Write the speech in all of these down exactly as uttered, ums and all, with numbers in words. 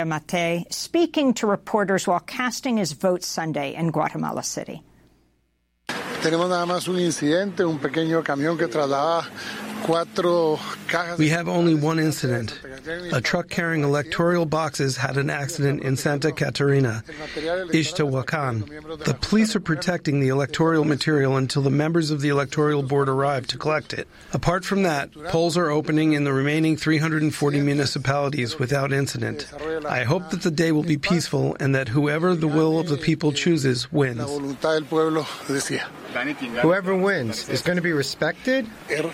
Giammattei, speaking to reporters while casting his vote Sunday in Guatemala City. Tenemos nada más un incidente, un pequeño camión que trasladaba cuatro cajas. We have only one incident. A truck carrying electoral boxes had an accident in Santa Catarina, Ixtahuacan. The police are protecting the electoral material until the members of the electoral board arrive to collect it. Apart from that, polls are opening in the remaining three hundred forty municipalities without incident. I hope that the day will be peaceful and that whoever the will of the people chooses wins. Whoever wins is going to be respected?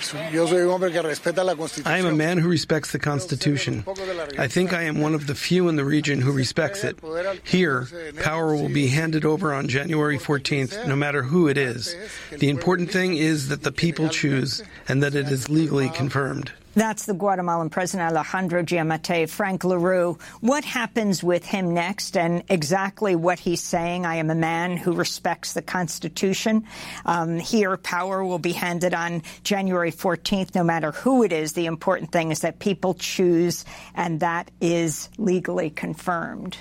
I am a man who respects the Constitution. I think I am one of the few in the region who respects it. Here, power will be handed over on January fourteenth, no matter who it is. The important thing is that the people choose and that it is legally confirmed. That's the Guatemalan President Alejandro Giammattei. Frank LaRue, what happens with him next and exactly what he's saying? I am a man who respects the Constitution. Um, here, power will be handed on January fourteenth, no matter who it is. The important thing is that people choose, and that is legally confirmed.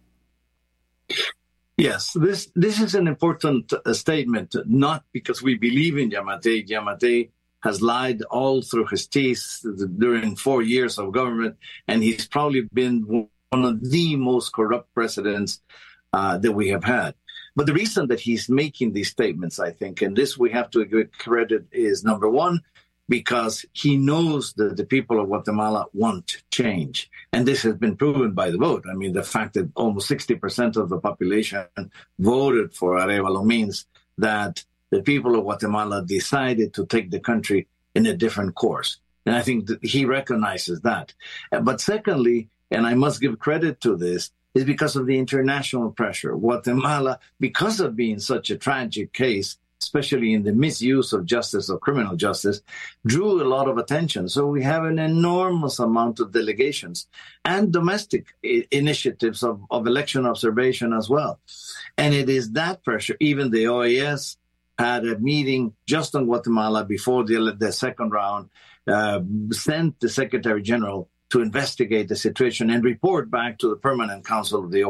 Yes, this this is an important uh, statement, not because we believe in Giammattei. Giammattei has lied all through his teeth during four years of government, and he's probably been one of the most corrupt presidents uh, that we have had. But the reason that he's making these statements, I think, and this we have to give credit, is number one, because he knows that the people of Guatemala want change. And this has been proven by the vote. I mean, the fact that almost sixty percent of the population voted for Arévalo means that the people of Guatemala decided to take the country in a different course. And I think that he recognizes that. But secondly, and I must give credit to this, is because of the international pressure. Guatemala, because of being such a tragic case, especially in the misuse of justice, of criminal justice, drew a lot of attention. So we have an enormous amount of delegations and domestic I- initiatives of, of election observation as well. And it is that pressure, even the O A S had a meeting just on Guatemala before the, the second round, uh, sent the Secretary General to investigate the situation and report back to the Permanent Council of the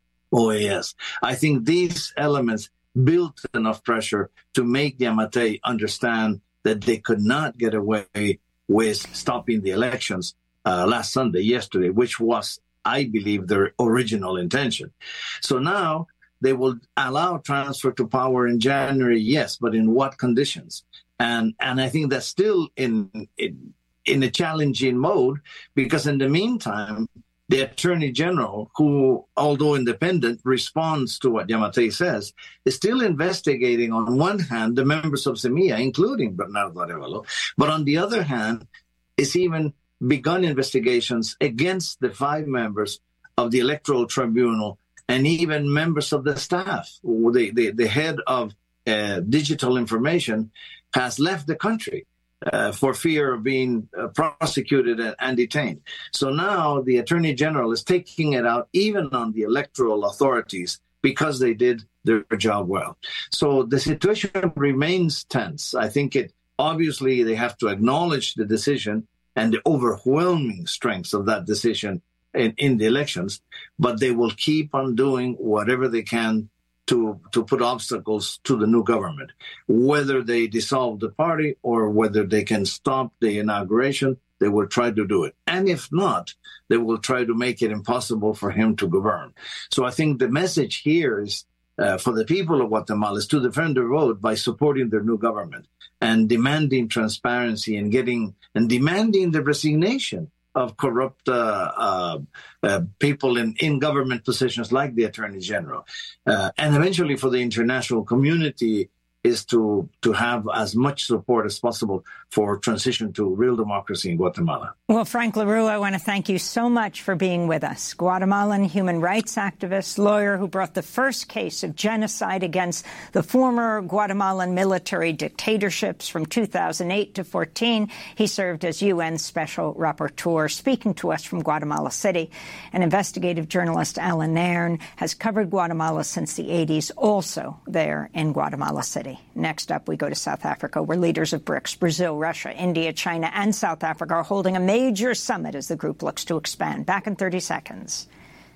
O A S. I think these elements built enough pressure to make Giammattei understand that they could not get away with stopping the elections uh, last Sunday, yesterday, which was, I believe, their original intention. So now they will allow transfer to power in January, yes, but in what conditions? And and I think that's still in, in in a challenging mode, because in the meantime, the Attorney General, who, although independent, responds to what Giammattei says, is still investigating, on one hand, the members of Semilla, including Bernardo Arévalo, but on the other hand, it's even begun investigations against the five members of the Electoral Tribunal and even members of the staff. The, the, the head of uh, digital information has left the country uh, for fear of being uh, prosecuted and, and detained. So now the Attorney General is taking it out even on the electoral authorities because they did their job well. So the situation remains tense. I think it obviously they have to acknowledge the decision and the overwhelming strengths of that decision In, in the elections, but they will keep on doing whatever they can to to put obstacles to the new government, whether they dissolve the party or whether they can stop the inauguration. They will try to do it, and if not, they will try to make it impossible for him to govern. So I think the message here is uh, for the people of Guatemala is to defend their vote by supporting their new government and demanding transparency and getting and demanding the resignation of corrupt uh, uh, uh, people in, in government positions like the Attorney General. Uh, and eventually for the international community is to to have as much support as possible for transition to real democracy in Guatemala. Well, Frank LaRue, I want to thank you so much for being with us. Guatemalan human rights activist, lawyer who brought the first case of genocide against the former Guatemalan military dictatorships from two thousand eight to fourteen. He served as U N Special Rapporteur. Speaking to us from Guatemala City, and investigative journalist Alan Nairn has covered Guatemala since the eighties, also there in Guatemala City. Next up, we go to South Africa, where leaders of BRICS, Brazil, Russia, India, China, and South Africa are holding a major summit as the group looks to expand. Back in thirty seconds.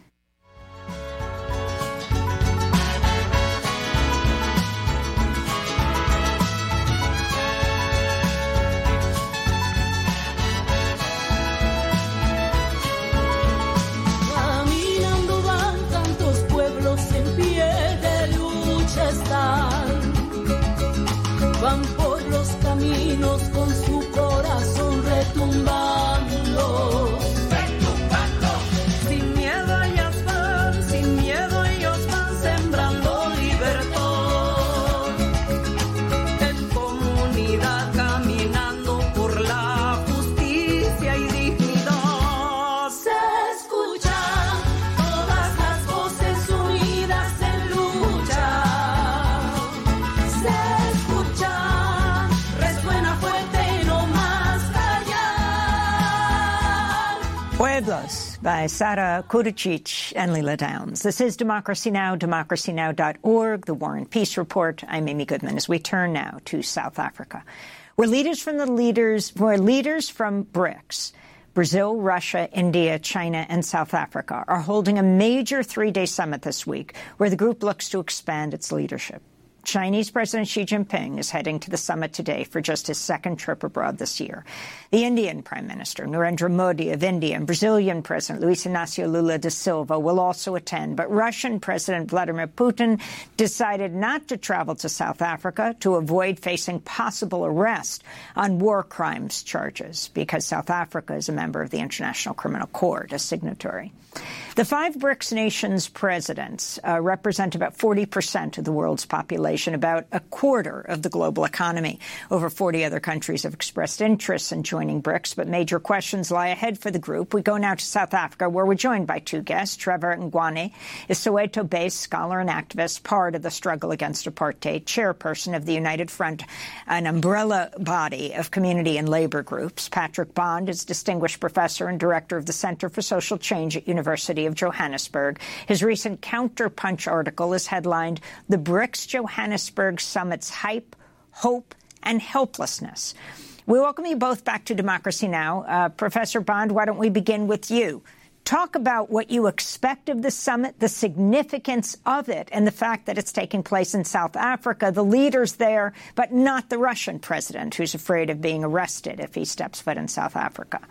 Pueblos by Sara Kudicic and Leila Downs. This is Democracy Now!, democracy now dot org, the War and Peace Report. I'm Amy Goodman as we turn now to South Africa, where leaders from the leaders, where leaders from BRICS, Brazil, Russia, India, China, and South Africa, are holding a major three-day summit this week where the group looks to expand its leadership. Chinese President Xi Jinping is heading to the summit today for just his second trip abroad this year. The Indian Prime Minister, Narendra Modi of India, and Brazilian President Luiz Inácio Lula da Silva will also attend. But Russian President Vladimir Putin decided not to travel to South Africa to avoid facing possible arrest on war crimes charges because South Africa is a member of the International Criminal Court, a signatory. The five BRICS nations' presidents uh, represent about forty percent of the world's population, about a quarter of the global economy. Over forty other countries have expressed interest in joining BRICS, but major questions lie ahead for the group. We go now to South Africa, where we're joined by two guests. Trevor Ngwane is Soweto-based scholar and activist, part of the struggle against apartheid, chairperson of the United Front, an umbrella body of community and labor groups. Patrick Bond is distinguished professor and director of the Center for Social Change at University of Johannesburg. His recent Counterpunch article is headlined, "The BRICS Johannesburg Summit's Hype, Hope, and Helplessness." We welcome you both back to Democracy Now! Uh, Professor Bond, why don't we begin with you? Talk about what you expect of the summit, the significance of it, and the fact that it's taking place in South Africa, the leaders there, but not the Russian president, who's afraid of being arrested if he steps foot in South Africa.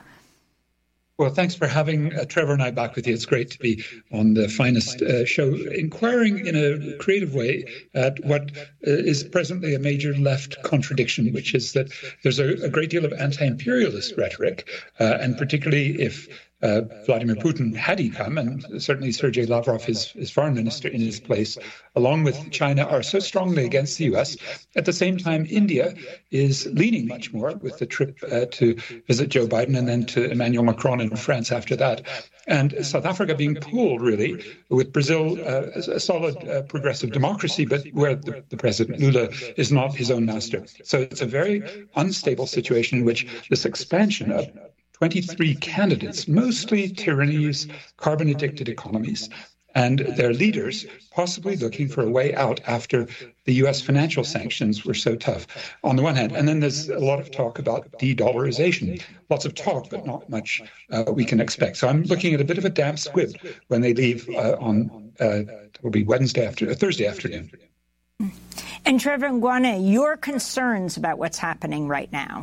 Well, thanks for having uh, Trevor and I back with you. It's great to be on the finest uh, show, inquiring in a creative way at what uh, is presently a major left contradiction, which is that there's a, a great deal of anti-imperialist rhetoric, uh, and particularly if Uh, Vladimir Putin, had he come, and certainly Sergei Lavrov, his, his foreign minister in his place, along with China, are so strongly against the U S. At the same time, India is leaning much more with the trip uh, to visit Joe Biden and then to Emmanuel Macron in France after that. And South Africa being pulled, really, with Brazil uh, as a solid uh, progressive democracy, but where the, the president, Lula, is not his own master. So it's a very unstable situation in which this expansion of twenty-three candidates, mostly tyrannies, carbon-addicted economies, and their leaders possibly looking for a way out after the U S financial sanctions were so tough, on the one hand. And then there's a lot of talk about de-dollarization. Lots of talk, but not much uh, we can expect. So I'm looking at a bit of a damp squib when they leave uh, on, uh, it will be Wednesday after, uh, Thursday afternoon. And Trevor Ngwane, your concerns about what's happening right now?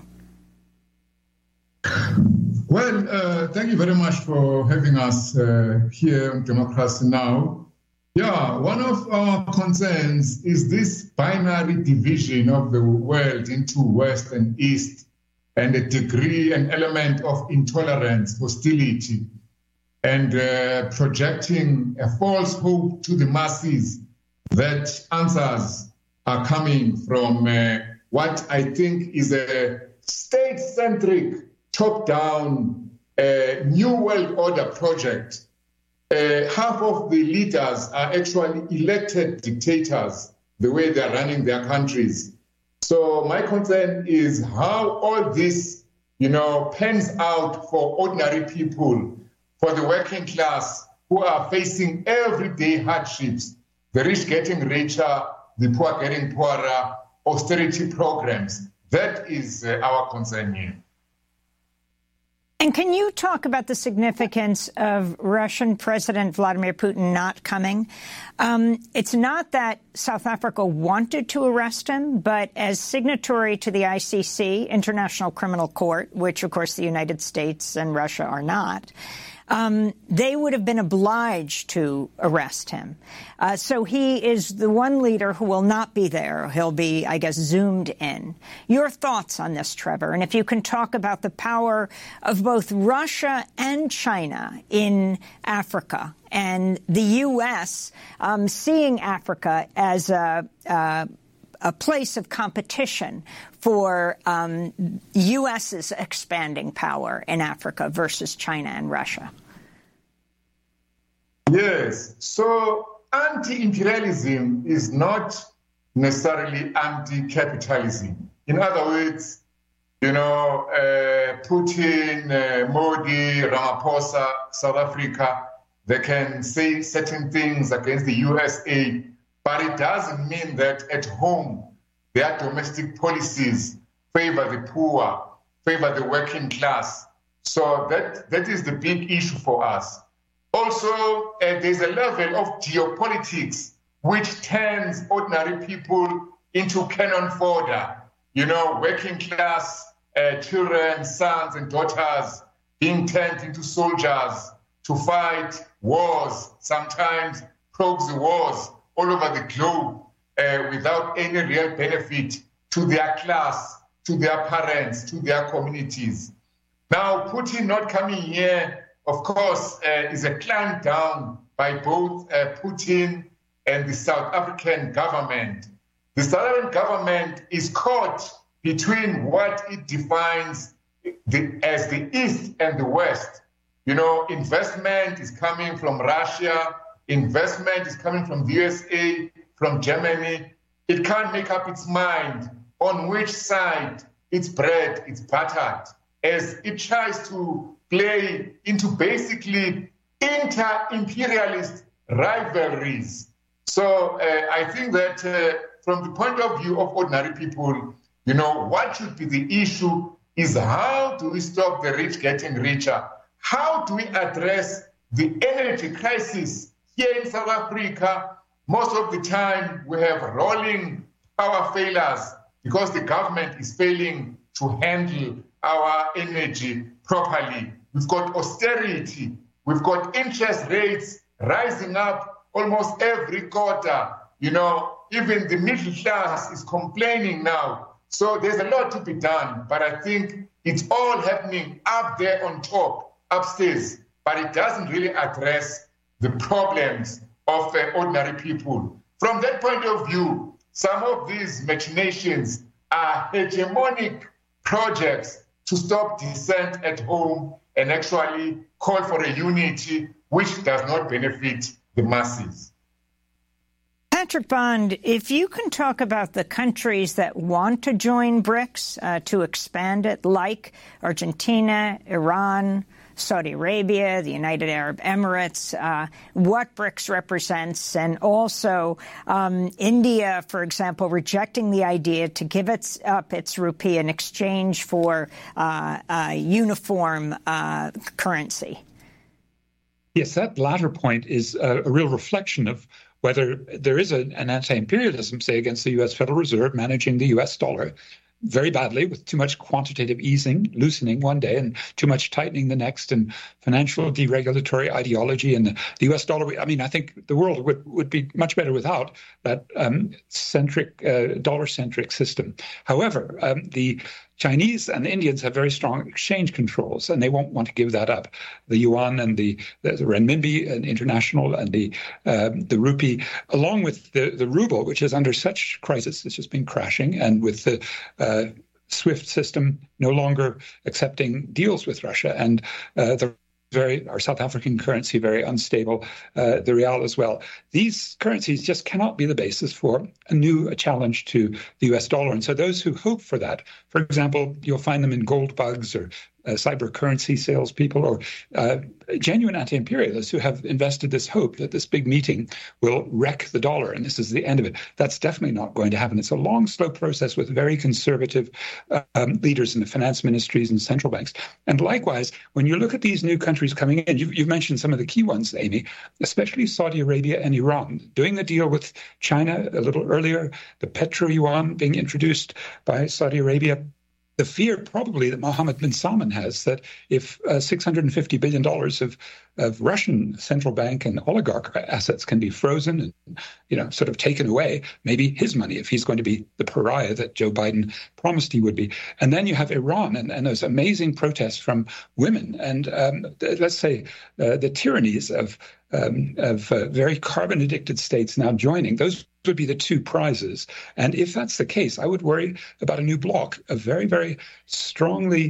Well, uh, thank you very much for having us uh, here on Democracy Now! Yeah, one of our concerns is this binary division of the world into West and East, and a degree, an element of intolerance, hostility, and uh, projecting a false hope to the masses that answers are coming from uh, what I think is a state-centric, top-down, uh, New World Order project. Uh, half of the leaders are actually elected dictators, the way they're running their countries. So my concern is how all this, you know, pans out for ordinary people, for the working class who are facing everyday hardships, the rich getting richer, the poor getting poorer, austerity programs. That is uh, our concern here. And can you talk about the significance of Russian President Vladimir Putin not coming? Um, it's not that South Africa wanted to arrest him, but as signatory to the I C C, International Criminal Court, which, of course, the United States and Russia are not, Um, they would have been obliged to arrest him. Uh, so he is the one leader who will not be there. He'll be, I guess, zoomed in. Your thoughts on this, Trevor, and if you can talk about the power of both Russia and China in Africa and the U S um, seeing Africa as a, a a place of competition for um, U S's expanding power in Africa versus China and Russia. Yes. So anti-imperialism is not necessarily anti-capitalism. In other words, You know, uh, Putin, uh, Modi, Ramaphosa, South Africa, they can say certain things against the U S A, but it doesn't mean that at home their domestic policies favor the poor, favor the working class. So that, that is the big issue for us. Also, uh, there's a level of geopolitics which turns ordinary people into cannon fodder. You know, working class uh, children, sons and daughters being turned into soldiers to fight wars, sometimes proxy wars all over the globe uh, without any real benefit to their class, to their parents, to their communities. Now, Putin not coming here, of course, uh, is a clamp down by both uh, Putin and the South African government. The South African government is caught between what it defines the, as the East and the West. You know, investment is coming from Russia, investment is coming from the U S A, from Germany. It can't make up its mind on which side its bread is buttered, as it tries to play into basically inter-imperialist rivalries. So uh, I think that uh, from the point of view of ordinary people, you know, what should be the issue is how do we stop the rich getting richer? How do we address the energy crisis here in South Africa? Most of the time we have rolling power failures because the government is failing to handle our energy properly. We've got austerity. We've got interest rates rising up almost every quarter. You know, even the middle class is complaining now. So there's a lot to be done, but I think it's all happening up there on top, upstairs, but it doesn't really address the problems of uh, ordinary people. From that point of view, some of these machinations are hegemonic projects to stop dissent at home and actually call for a unity which does not benefit the masses. Patrick Bond, if you can talk about the countries that want to join BRICS uh, to expand it, like Argentina, Iran, Saudi Arabia, the United Arab Emirates, uh, what BRICS represents, and also um, India, for example, rejecting the idea to give its, up its rupee in exchange for uh, a uniform uh, currency. Yes, that latter point is a, a real reflection of whether there is a, an anti-imperialism, say, against the U S Federal Reserve managing the U S dollar very badly, with too much quantitative easing, loosening one day, and too much tightening the next, and financial deregulatory ideology. And the, the U S dollar, I mean, I think the world would, would be much better without that um, centric, uh, dollar-centric system. However, um, the Chinese and the Indians have very strong exchange controls, and they won't want to give that up. The yuan and the, the renminbi and international and the um, the rupee, along with the, the ruble, which is under such crisis, it's just been crashing, and with the uh, SWIFT system no longer accepting deals with Russia, and uh, the very our South African currency very unstable, uh, the real as well. These currencies just cannot be the basis for a new a challenge to the U S dollar. And so those who hope for that, for example, you'll find them in gold bugs or uh, cyber currency salespeople, or uh, genuine anti-imperialists who have invested this hope that this big meeting will wreck the dollar and this is the end of it. That's definitely not going to happen. It's a long, slow process with very conservative uh, um, leaders in the finance ministries and central banks. And likewise, when you look at these new countries coming in, you've, you've mentioned some of the key ones, Amy, especially Saudi Arabia and Iran, doing the deal with China a little earlier, the petro yuan being introduced by Saudi Arabia. The fear probably that Mohammed bin Salman has that if uh, six hundred fifty billion dollars of, of Russian central bank and oligarch assets can be frozen and, you know, sort of taken away, maybe his money, if he's going to be the pariah that Joe Biden promised he would be. And then you have Iran and, and those amazing protests from women and, um, let's say, uh, the tyrannies of Um, of uh, very carbon-addicted states now joining. Those would be the two prizes. And if that's the case, I would worry about a new bloc of very, very strongly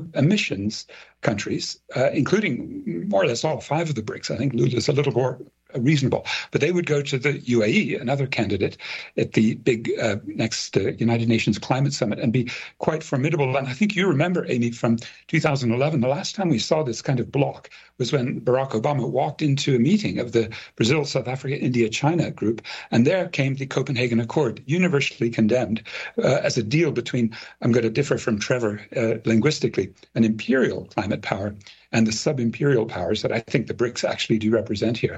pro-emissions countries, uh, including more or less all five of the BRICS. I think Lula's a little more reasonable. But they would go to the U A E, another candidate, at the big uh, next uh, United Nations Climate Summit, and be quite formidable. And I think you remember, Amy, from two thousand eleven, the last time we saw this kind of block was when Barack Obama walked into a meeting of the Brazil, South Africa, India, China group, and there came the Copenhagen Accord, universally condemned uh, as a deal between, I'm going to differ from Trevor uh, linguistically, an imperial climate power and the sub-imperial powers that I think the BRICS actually do represent here.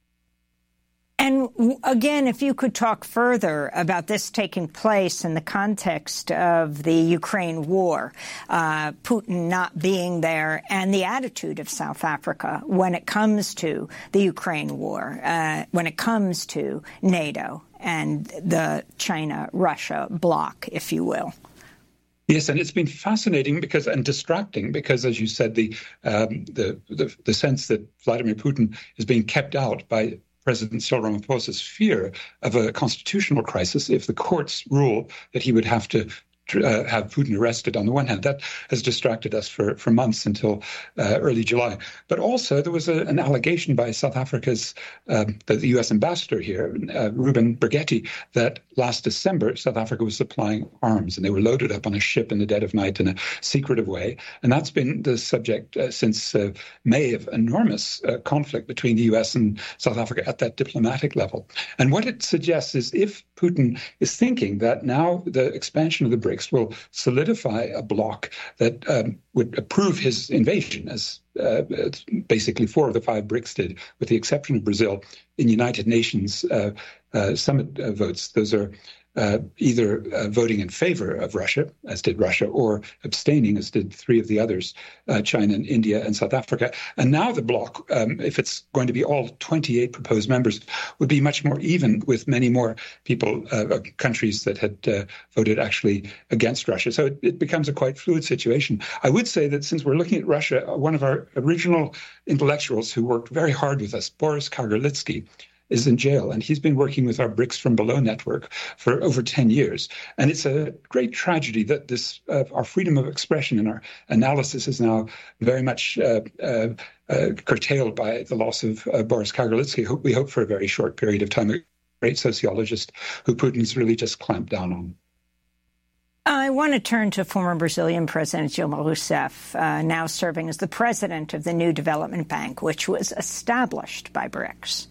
And again, if you could talk further about this taking place in the context of the Ukraine war, uh, Putin not being there, and the attitude of South Africa when it comes to the Ukraine war, uh, when it comes to NATO and the China-Russia bloc, if you will. Yes, and it's been fascinating because and distracting because, as you said, the um, the, the the sense that Vladimir Putin is being kept out by President Cyril Ramaphosa's fear of a constitutional crisis if the courts rule that he would have to uh, have Putin arrested. On the one hand, that has distracted us for, for months until uh, early July. But also there was a, an allegation by South Africa's, um, the, the U S ambassador here, uh, Ruben Brigetti, that last December, South Africa was supplying arms and they were loaded up on a ship in the dead of night in a secretive way. And that's been the subject uh, since uh, May of enormous uh, conflict between the U S and South Africa at that diplomatic level. And what it suggests is if Putin is thinking that now the expansion of the BRICS will solidify a bloc that um, would approve his invasion, as uh, basically four of the five BRICS did, with the exception of Brazil, in United Nations uh, uh, summit uh, votes. Those are uh, either uh, voting in favor of Russia, as did Russia, or abstaining, as did three of the others, uh, China and India and South Africa. And now the bloc, um, if it's going to be all twenty-eight proposed members, would be much more even with many more people, uh, countries that had uh, voted actually against Russia. So it, it becomes a quite fluid situation. I would say that since we're looking at Russia, one of our original intellectuals who worked very hard with us, Boris Kagarlitsky, is in jail, and he's been working with our BRICS from Below network for over ten years. And it's a great tragedy that this uh, our freedom of expression and our analysis is now very much uh, uh, uh, curtailed by the loss of uh, Boris Kagarlitsky. We hope for a very short period of time, a great sociologist who Putin's really just clamped down on. I want to turn to former Brazilian President Dilma Rousseff, uh, now serving as the president of the New Development Bank, which was established by BRICS.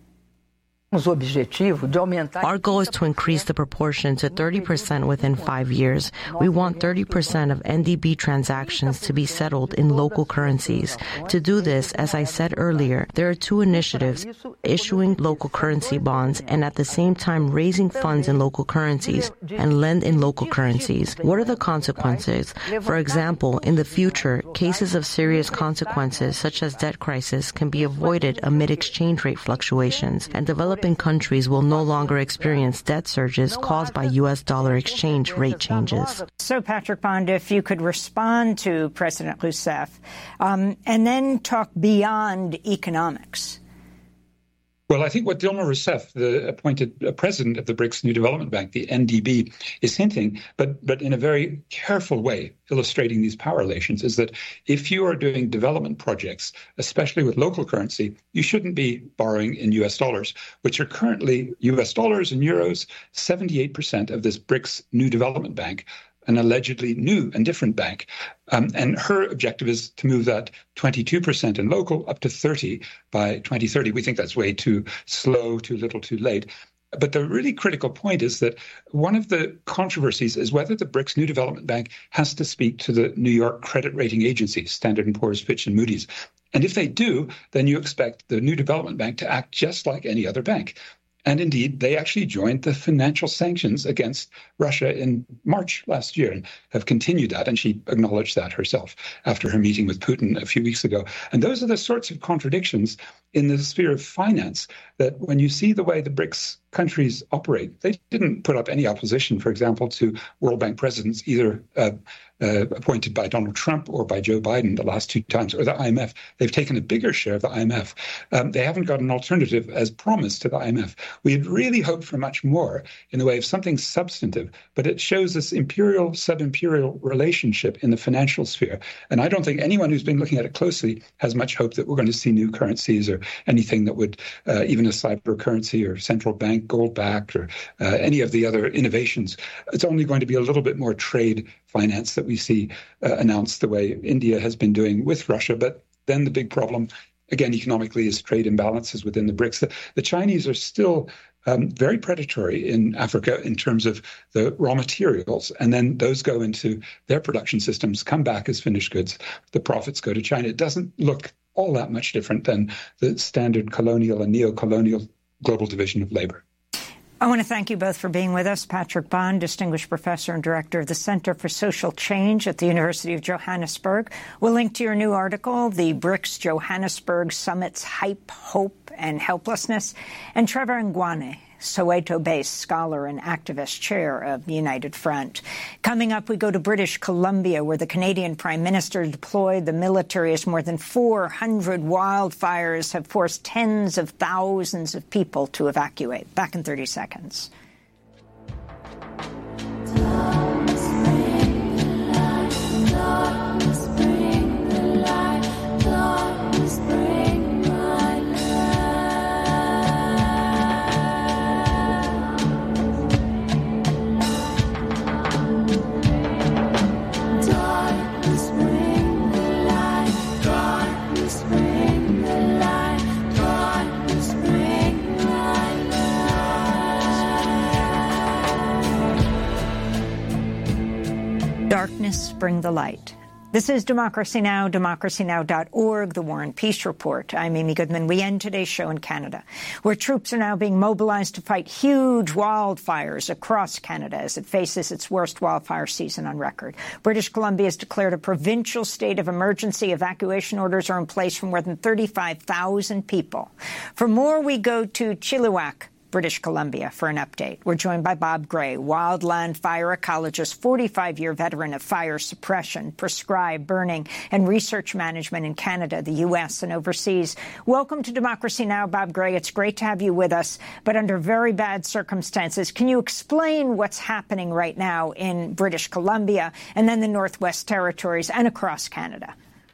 Our goal is to increase the proportion to thirty percent within five years. We want thirty percent of N D B transactions to be settled in local currencies. To do this, as I said earlier, there are two initiatives: issuing local currency bonds and at the same time raising funds in local currencies and lend in local currencies. What are the consequences? For example, in the future, cases of serious consequences such as debt crisis can be avoided amid exchange rate fluctuations, and developing countries will no longer experience debt surges caused by U S dollar exchange rate changes. So, Patrick Bond, if you could respond to President Rousseff um, and then talk beyond economics. Well, I think what Dilma Rousseff, the appointed president of the BRICS New Development Bank, the N D B, is hinting, but but in a very careful way, illustrating these power relations, is that if you are doing development projects, especially with local currency, you shouldn't be borrowing in U S dollars, which are currently U S dollars and euros, seventy-eight percent of this BRICS New Development Bank, an allegedly new and different bank. Um, and her objective is to move that twenty-two percent in local up to thirty by twenty thirty. We think that's way too slow, too little, too late. But the really critical point is that one of the controversies is whether the BRICS New Development Bank has to speak to the New York credit rating agencies, Standard and Poor's, Fitch, and Moody's. And if they do, then you expect the New Development Bank to act just like any other bank. And indeed, they actually joined the financial sanctions against Russia in March last year and have continued that. And she acknowledged that herself after her meeting with Putin a few weeks ago. And those are the sorts of contradictions in the sphere of finance that when you see the way the BRICS countries operate, they didn't put up any opposition, for example, to World Bank presidents either uh, uh, appointed by Donald Trump or by Joe Biden the last two times, or the I M F. They've taken a bigger share of the I M F. Um, they haven't got an alternative as promised to the I M F. We had really hoped for much more in the way of something substantive, but it shows this imperial, sub-imperial relationship in the financial sphere. And I don't think anyone who's been looking at it closely has much hope that we're going to see new currencies or anything that would, uh, even a cyber currency or central bank gold-backed or uh, any of the other innovations. It's only going to be a little bit more trade finance that we see uh, announced the way India has been doing with Russia. But then the big problem, again, economically, is trade imbalances within the BRICS. The, the Chinese are still um, very predatory in Africa in terms of the raw materials, and then those go into their production systems, come back as finished goods. The profits go to China. It doesn't look all that much different than the standard colonial and neo-colonial global division of labor. I want to thank you both for being with us. Patrick Bond, Distinguished Professor and Director of the Center for Social Change at the University of Johannesburg. We'll link to your new article, The BRICS Johannesburg Summit's Hype, Hope, and Helplessness. And Trevor Ngwane, Soweto-based scholar and activist chair of the United Front. Coming up, we go to British Columbia, where the Canadian Prime Minister deployed the military as more than four hundred wildfires have forced tens of thousands of people to evacuate. Back in thirty seconds. Darkness, bring the light. This is Democracy Now!, democracy now dot org, The War and Peace Report. I'm Amy Goodman. We end today's show in Canada, where troops are now being mobilized to fight huge wildfires across Canada as it faces its worst wildfire season on record. British Columbia has declared a provincial state of emergency. Evacuation orders are in place for more than thirty-five thousand people. For more, we go to Chilliwack, British Columbia, for an update. We're joined by Bob Gray, wildland fire ecologist, forty-five-year veteran of fire suppression, prescribed burning, and research management in Canada, the U S, and overseas. Welcome to Democracy Now!, Bob Gray. It's great to have you with us, but under very bad circumstances. Can you explain what's happening right now in British Columbia and then the Northwest Territories and across Canada?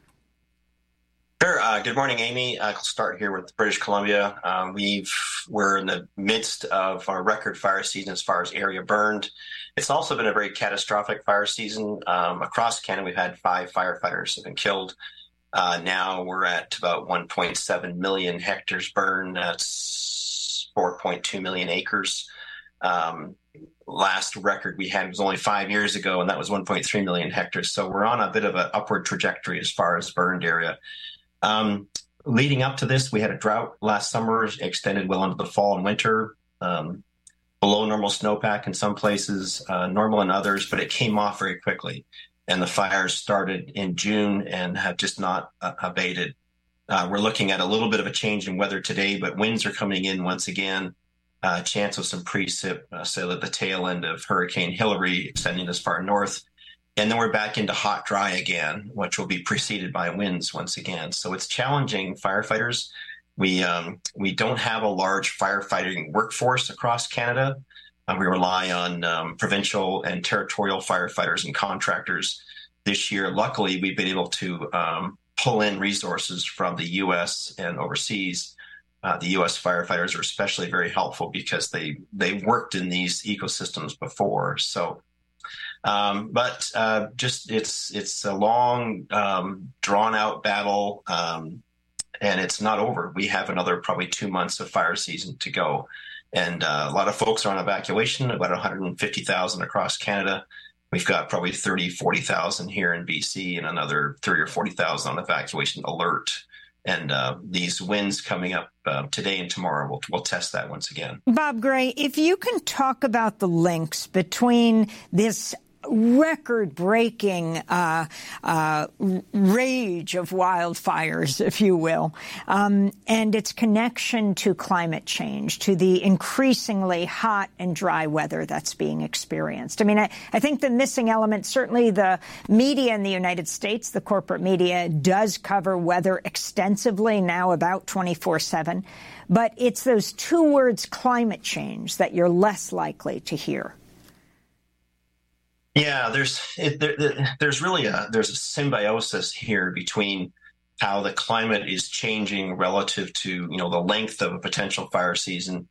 Sure. Uh, good morning, Amy. I'll start here with British Columbia. Um, we've, we're in the midst of our record fire season as far as area burned. It's also been a very catastrophic fire season. Um, across Canada, we've had five firefighters have been killed. Uh, now we're at about one point seven million hectares burned. That's four point two million acres. Um, last record we had was only five years ago, and that was one point three million hectares. So we're on a bit of an upward trajectory as far as burned area. Um, leading up to this, we had a drought last summer, extended well into the fall and winter, um, below normal snowpack in some places, uh, normal in others, but it came off very quickly. And the fires started in June and have just not uh, abated. Uh, we're looking at a little bit of a change in weather today, but winds are coming in once again. Uh, chance of some precip, uh, so at the tail end of Hurricane Hillary extending this far north. And then we're back into hot, dry again, which will be preceded by winds once again. So it's challenging firefighters. We um, we don't have a large firefighting workforce across Canada. Uh, we rely on um, provincial and territorial firefighters and contractors. This year, luckily, we've been able to um, pull in resources from the U S and overseas. Uh, the U S firefighters are especially very helpful because they they worked in these ecosystems before. So. Um, but uh, just it's it's a long, um, drawn-out battle, um, and it's not over. We have another probably two months of fire season to go, and uh, a lot of folks are on evacuation, about one hundred fifty thousand across Canada. We've got probably thirty, forty thousand here in B C and another thirty or forty thousand on evacuation alert. And uh, these winds coming up uh, today and tomorrow, we'll, we'll test that once again. Bob Gray, if you can talk about the links between this record-breaking uh, uh, rage of wildfires, if you will, um, and its connection to climate change, to the increasingly hot and dry weather that's being experienced. I mean, I, I think the missing element, certainly the media in the United States, the corporate media, does cover weather extensively now, about twenty-four seven. But it's those two words, climate change, that you're less likely to hear. Yeah, there's it, there, there's really a there's a symbiosis here between how the climate is changing relative to, you know, the length of a potential fire season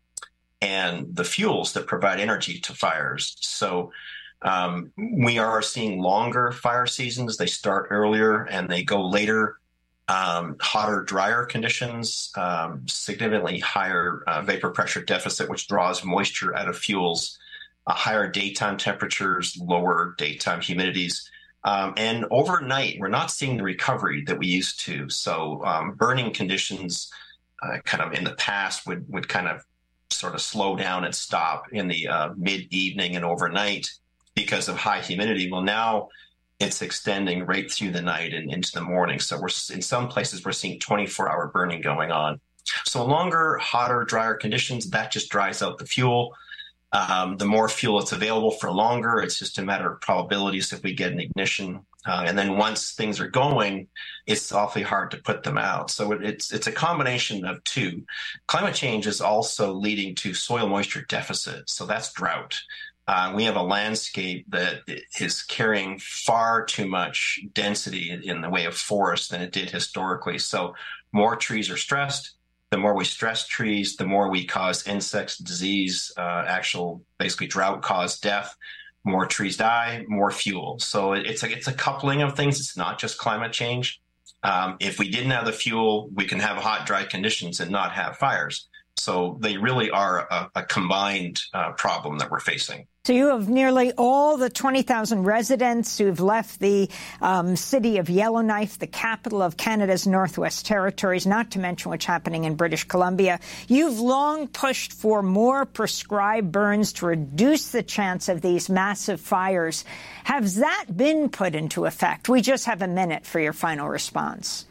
and the fuels that provide energy to fires. So um, we are seeing longer fire seasons. They start earlier and they go later. Um, hotter, drier conditions, um, significantly higher uh, vapor pressure deficit, which draws moisture out of fuels, uh, higher daytime temperatures, lower daytime humidities. Um, and overnight, we're not seeing the recovery that we used to. So um, burning conditions uh, kind of in the past would, would kind of sort of slow down and stop in the uh, mid-evening and overnight because of high humidity. Well, now it's extending right through the night and into the morning. So we're in some places, we're seeing twenty-four hour burning going on. So longer, hotter, drier conditions, that just dries out the fuel. Um, the more fuel that's available for longer, it's just a matter of probabilities if we get an ignition. Uh, and then once things are going, it's awfully hard to put them out. So it, it's it's a combination of two. Climate change is also leading to soil moisture deficit. So that's drought. Uh, we have a landscape that is carrying far too much density in the way of forest than it did historically. So more trees are stressed. The more we stress trees, the more we cause insects, disease, uh, actual basically drought-caused death. More trees die, more fuel. So it's a, it's a coupling of things. It's not just climate change. Um, if we didn't have the fuel, we can have hot, dry conditions and not have fires. So they really are a, a combined uh, problem that we're facing. So you have nearly all the twenty thousand residents who've left the um, city of Yellowknife, the capital of Canada's Northwest Territories, not to mention what's happening in British Columbia. You've long pushed for more prescribed burns to reduce the chance of these massive fires. Has that been put into effect? We just have a minute for your final response.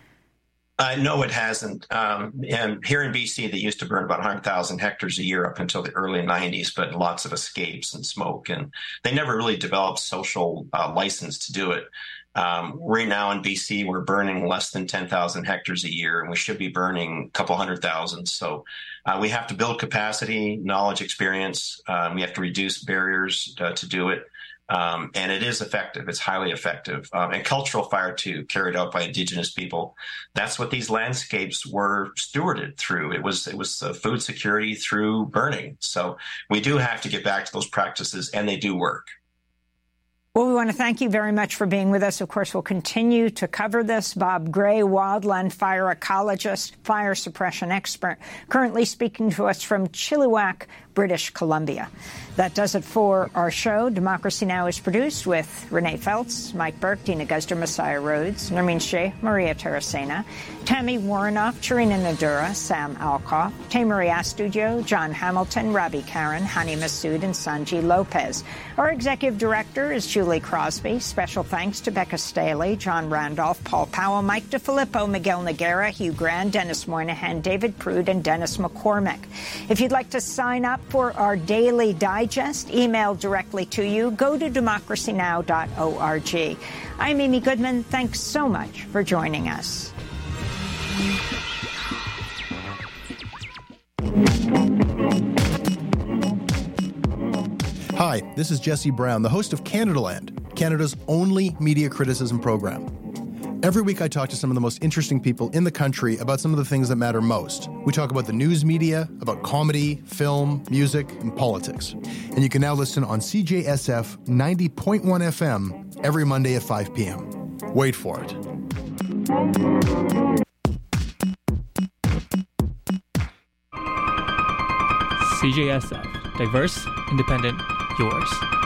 Uh, no, it hasn't. Um, and here in B C, they used to burn about one hundred thousand hectares a year up until the early nineties, but lots of escapes and smoke. And they never really developed social uh, license to do it. Um, right now in B C, we're burning less than ten thousand hectares a year, and we should be burning a couple hundred thousand. So uh, we have to build capacity, knowledge, experience. Um, we have to reduce barriers uh, to do it. Um, and it is effective. It's highly effective. Um, and cultural fire, too, carried out by Indigenous people. That's what these landscapes were stewarded through. It was it was uh, food security through burning. So we do have to get back to those practices, and they do work. Well, we want to thank you very much for being with us. Of course, we'll continue to cover this. Bob Gray, wildland fire ecologist, fire suppression expert, currently speaking to us from Chilliwack, British Columbia. That does it for our show. Democracy Now! Is produced with Renee Feltz, Mike Burke, Dina Guzder, Messiah Rhodes, Nermeen Sheikh, Maria Terracena, Tammy Warnoff, Charina Nadura, Sam Alcoff, Tamery Astudio, John Hamilton, Ravi Karen, Hani Massoud, and Sanji Lopez. Our executive director is Julie Crosby. Special thanks to Becca Staley, John Randolph, Paul Powell, Mike DeFilippo, Miguel Noguera, Hugh Grant, Dennis Moynihan, David Prude, and Dennis McCormick. If you'd like to sign up for our daily digest, emailed directly to you, go to democracy now dot org. I'm Amy Goodman. Thanks so much for joining us. Hi, this is Jesse Brown, the host of Canadaland, Canada's only media criticism program. Every week I talk to some of the most interesting people in the country about some of the things that matter most. We talk about the news media, about comedy, film, music, and politics. And you can now listen on C J S F ninety point one F M every Monday at five p.m. Wait for it. C J S F. Diverse, independent, yours.